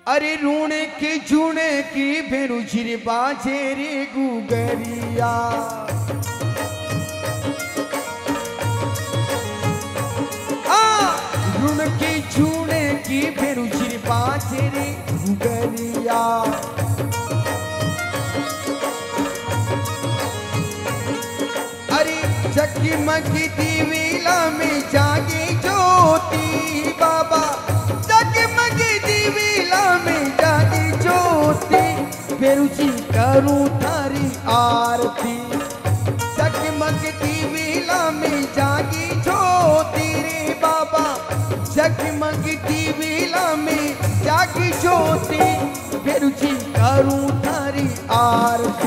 अरे रूणे की झूणे की भेरू झिर बाजे रे गुगरिया। ऋण की झूणे की भेरू झिर बाजे रे गुगरिया। अरे जगमगी दीविला में जागे ज्योति बाबा, जगमगी दीविला में जागे ज्योति, फेरू जी करूं थारी आरती। जगमग दीविला में जागी ज्योति रे बाबा, जगमग दीविला में जागी ज्योति, फेरू जी करूं थारी आरती।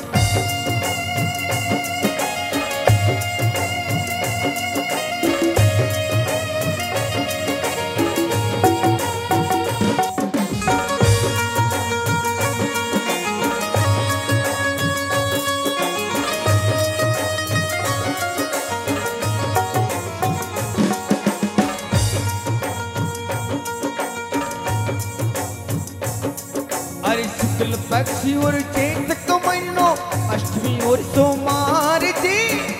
शुक्ल पक्षी और चैत को महीनो, अष्टमी और सोमवार जी।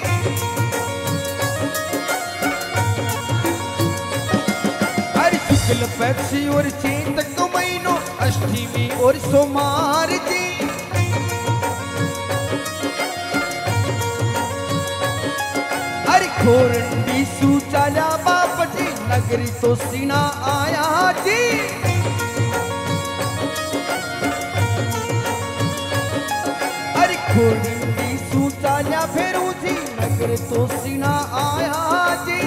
अरे शुक्ल पक्षी और चैत को महीनो, अष्टमी और सोमवार जी। अरे खोरंडी सूचाला बाप जी, नगरी तो सीना आया जी। खोरंडी सूचाल्या फेरू जी, नगर तो सीना आया जी।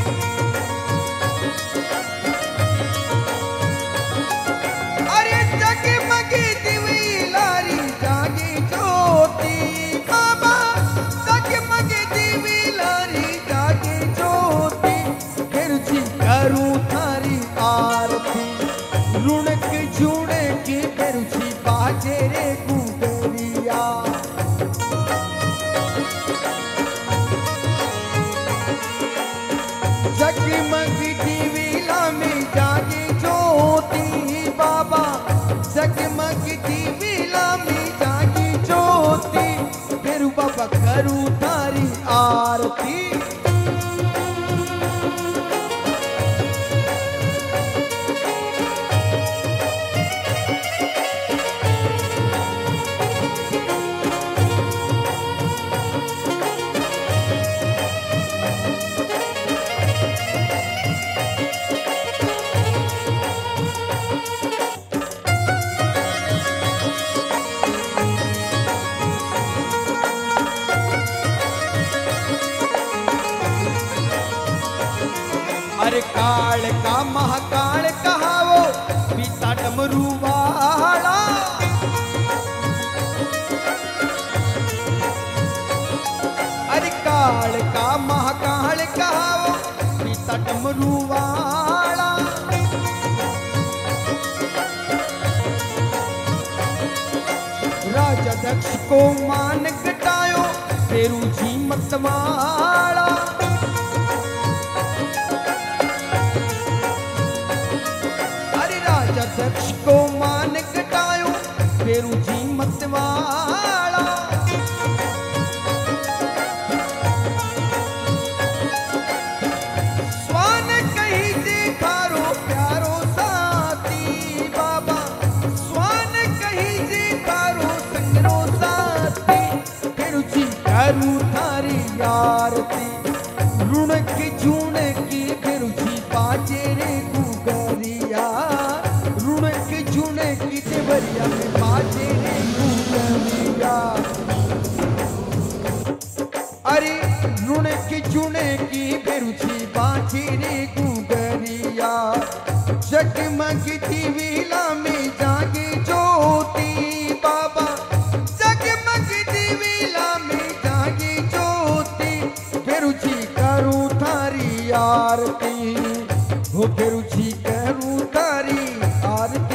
अरे जगमगी दीविलारी जागे ज्योति बाबा, जगमगी दीविलारी जागे ज्योति, फेरू जी करूं थारी आरती। ऋणक झूणे की फेरू जी बाजे रे गुगरिया। जगमग दीविला में जागे ज्योति बाबा, जगमग दीविला में जागे ज्योति, फेरू बाबा करूं थारी आरती। अरे काल का महाकाल कहावो, पिता डमरू वाला। अरे काल का महाकाल कहावो, पिता डमरू वाला। राजा दक्ष को मान घटायो, फेरू जी मतवाला। दक्ष को मान घटायो, फेरू जी मतवाला। स्वान कहीं दिखारो प्यारो साथी बाबा, स्वान कहीं दिखारो संगरो साथी, फेरू जी करूं थारी आरती। ऋण की झूण की फेरू जी बाजे रे गुगरिया। झूने की देवरिया में बाजे रे गुगरिया। अरे ऋण की झूने की बेरुची बाजे रे गुगरिया। जगमग दीविला में जागे ज्योति बाबा, जगमग दीविला में जागे ज्योति, बेरुची करूं थारी आरती। हो बेरुची करूं थारी आरती।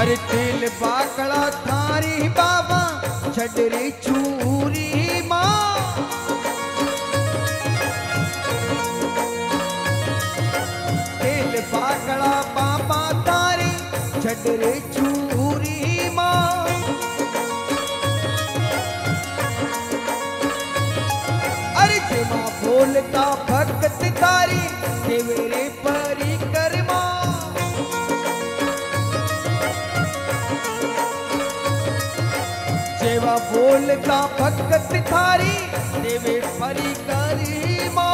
अरे तेल बाकड़ा थारी बाबा छड़ रे चूरी माँ। तेल बाकड़ा बाबा थारी छड़ रे चूरी माँ। अरे जेमा बोलता भगत तारी देवेरे परिक्रमा। जेवा बोलता भगत थारी देवे परिक्रमा।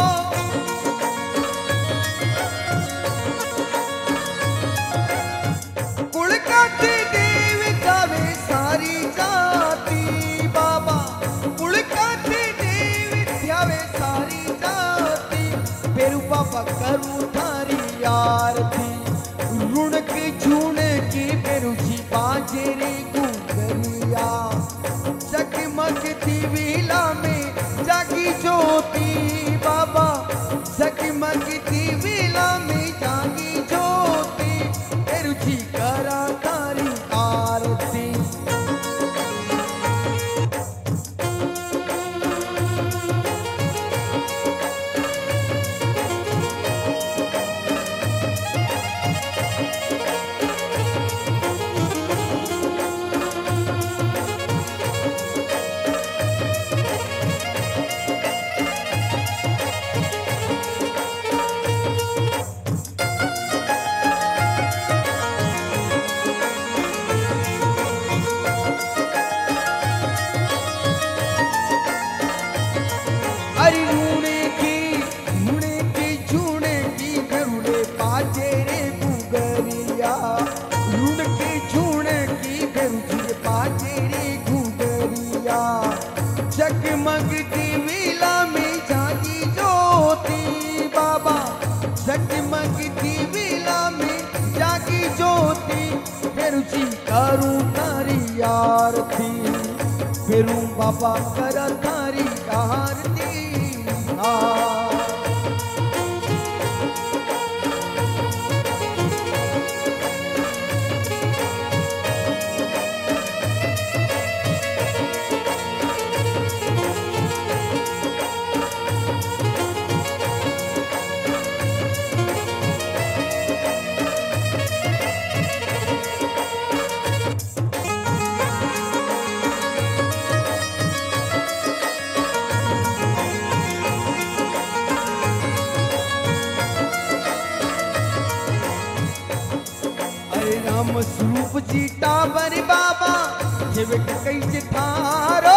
कुल काटे देव जावे सारी जाति बाबा। कुल काटे देव ध्यावे सारी जाति। फेरू बाबा करूं थारी आरती। रुणक झूण की फेरू जी बाजे रे गुगरिया। जगमगती वीला में जागी ज्योति बाबा। जगमगती वीला में जागी ज्योति। फेरू जी करा तारी आरती। अरे रूणे की झूणे की गरुड़े बाजे रे गुगरिया। रूण की झूणे की गरुड़े बाजे रे गुगरिया। जगमगती वीला में जागी ज्योति बाबा। जगमगती वीला में जागी ज्योति। फेरू जी करूं तारी आरती। फेरू बाबा कर तारी आरती। राम स्वरूप जी टाबर बाबा जेवे कई थारो।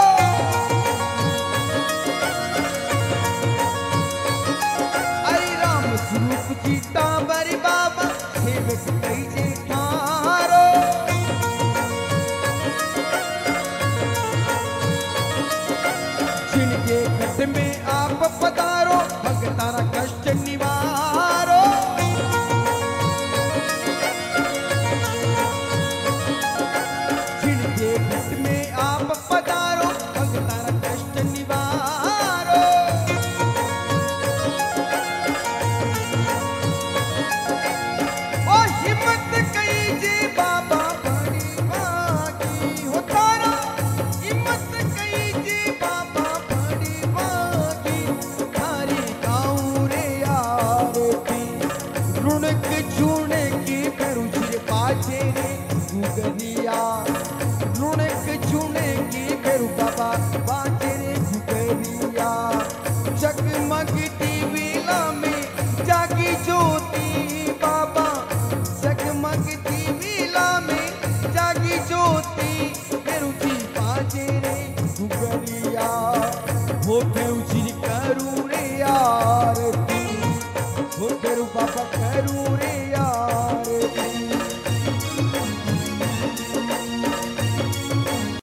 अरे राम स्वरूप जी टाबर बाबा जेवे कई थारो। जिनके घट में आप पधारो भगतारा कष्ट निवारो। घट में आप पधारो भगतारा कष्ट निवारो। ओ हिम्मत कई जे बाबा बड़ी बागी हो तारा। हिम्मत कई जे बाबा बड़ी बागी। थारी गाँव रे आरती। रुणक झूणे की फेरू जी बाजे रे गुगरिया। रुणक झूणे की फेरू बाबा बाजे रे गुगरिया। जगमगती वीला में जागी ज्योति बाबा। जगमगती वीला में जागी ज्योति। फेरू जी बाजे रे गुगरिया। वो फेरू जी करूं रे आरती। वो फेरू बाबा करूं रे